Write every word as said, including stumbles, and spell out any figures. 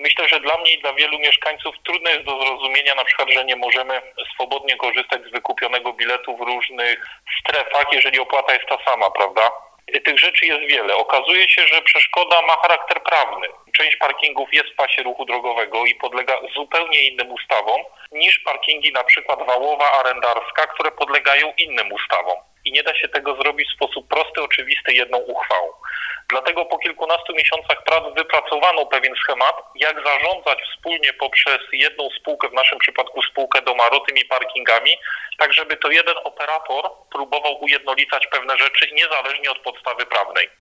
Myślę, że dla mnie i dla wielu mieszkańców trudne jest do zrozumienia na przykład, że nie możemy swobodnie korzystać z wykupionego biletu w różnych strefach, jeżeli opłata jest ta sama, prawda? Tych rzeczy jest wiele. Okazuje się, że przeszkoda ma charakter prawny. Część parkingów jest w pasie ruchu drogowego i podlega zupełnie innym ustawom niż parkingi na przykład Wałowa, Arendarska, które podlegają innym ustawom. I nie da się tego zrobić w sposób prosty, oczywisty jedną uchwałą. Dlatego po kilkunastu miesiącach prac wypracowano pewien schemat, jak zarządzać wspólnie poprzez jedną spółkę, w naszym przypadku spółkę Domaro, tymi parkingami, tak żeby to jeden operator próbował ujednolicać pewne rzeczy niezależnie od podstawy prawnej.